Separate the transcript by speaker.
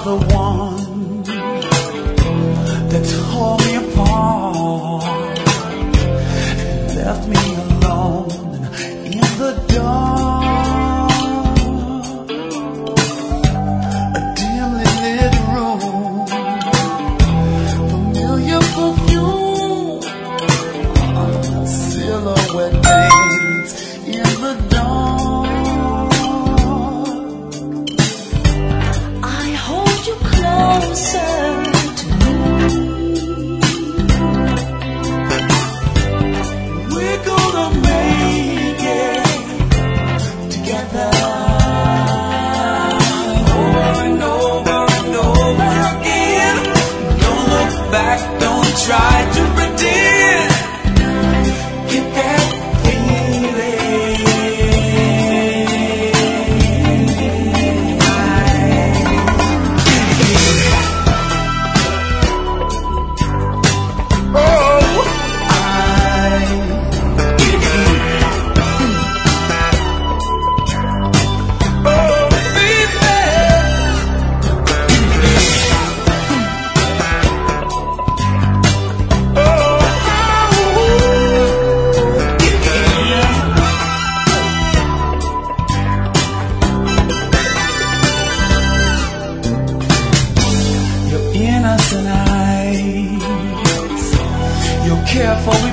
Speaker 1: the one that tore me apart and left me alone in the dark. A dimly lit room, familiar perfume, silhouette names in the dawn.
Speaker 2: I hold you closer to me.
Speaker 1: We're gonna make it together. Over and over and over again. Don't look back, don't try to pretend. Get that innocent eyes, your careful